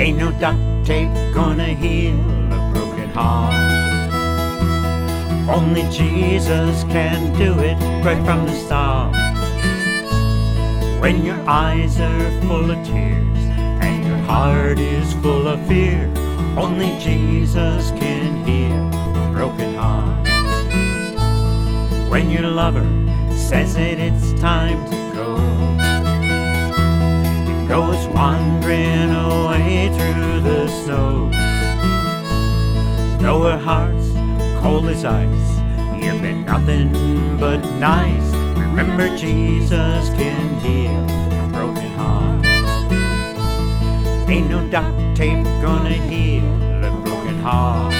Ain't no duct tape gonna heal a broken heart. Only Jesus can do it right from the start. When your eyes are full of tears and your heart is full of fear, only Jesus can heal a broken heart. When your lover says that it's time to go, he goes wandering away through the snow. Though her heart's cold as ice, you've been nothing but nice. Remember, Jesus can heal a broken heart. Ain't no duct tape gonna heal a broken heart.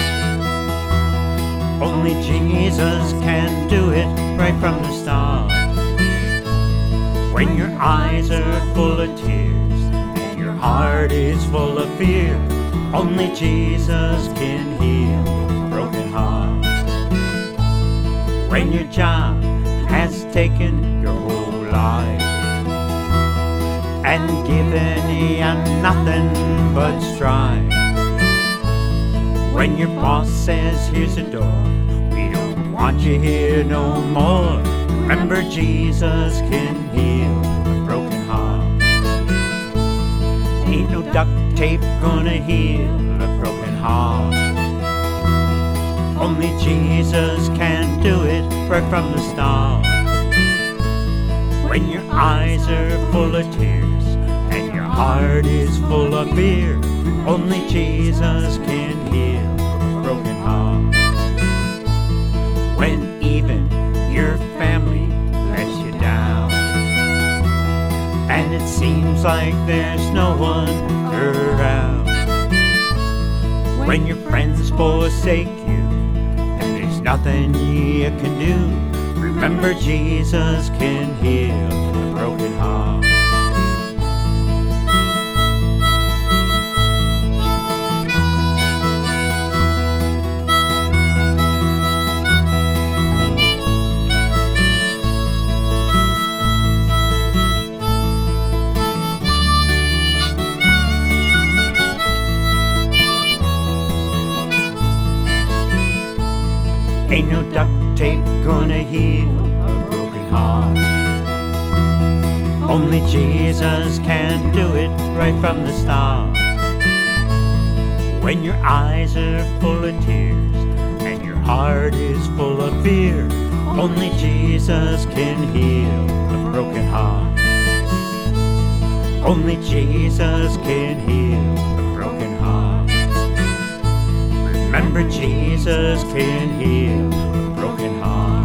Only Jesus can do it right from the start. When your eyes are full of tears and your heart is full of fear, only Jesus can heal a broken heart. When your job has taken your whole life and given you nothing but strife. When your boss says, here's a door, we don't want you here no more, remember Jesus can heal a broken heart. Ain't no duct tape gonna heal a broken heart. Only Jesus can do it right from the start. When your eyes are full of tears and your heart is full of fear, only Jesus can heal a broken heart. When even your family lets you down and it seems like there's no one around. When your friends forsake you and there's nothing you can do, remember Jesus can heal a broken heart. Ain't no duct tape gonna heal a broken heart. Only Jesus can do it right from the start. When your eyes are full of tears and your heart is full of fear, only Jesus can heal a broken heart. Only Jesus can heal a broken heart. Remember, Jesus can heal a broken heart.